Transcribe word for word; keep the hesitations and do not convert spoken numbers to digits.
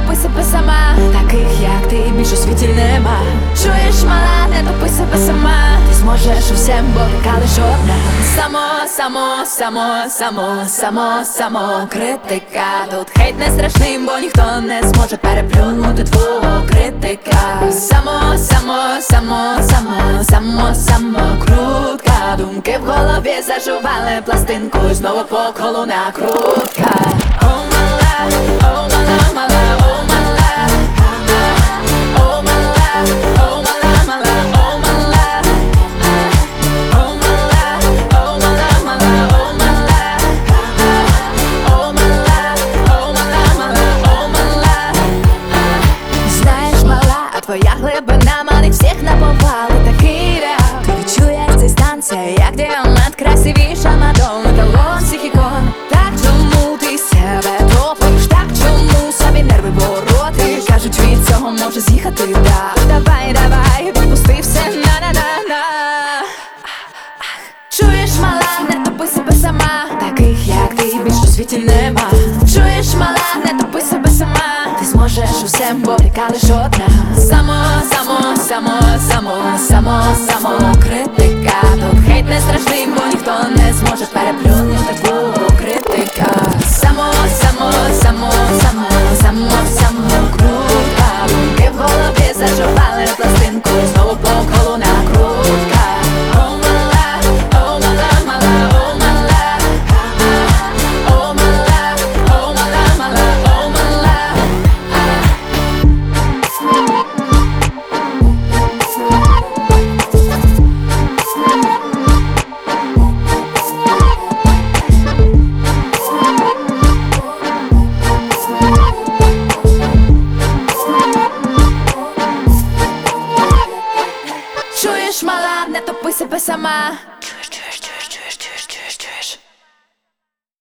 топи себе сама. Таких, як ти, більш у світі нема. Чуєш, мала, не топи себе сама. Ти зможеш у всем, бо така лиш одна. Само, само, само, само, само, само критика. Тут хейт не страшний, бо ніхто не зможе переплюнути твого критика. Само, само, само, само, само, само крутка. Думки в голові зажували пластинку, і знову по колу накрутка. О, мала, о, мала, мала, о, мала, о, мала, о, мала, мала, о, мала, о, мала, о, мала, мала, о, мала, о, мала, о, мала, мала, о, мала. Знаєш, мала, а твоя глибина манить всіх на повали. Такий ряд, ти відчуєш цей стан, це як діамант, красивіша Мадонна, талон всіх ікон. Так чому ти себе топиш, так чому собі нерви бороти? Кажуть, від цього може з'їхати дах. Давай, давай, відпусти все, на-на-на-на. Чуєш, мала, не топи себе сама. Таких, як ти, більш у світі нема. Чуєш, мала, не топи себе сама. Ти зможеш у всем, бо така лиш одна. Само, само, само, само, само, само критика. Тут хейт не страшний, бо ніхто не зможе переплюнути такого критика. Само, само, само, само, само, само крутка. Думки в голові зажували пластинку, і знову по колу накрутка. О, мала, о, мала, мала, о, мала, о, мала, о, мала, мала, о, мала. Чуєш, мала, не топи себе сама.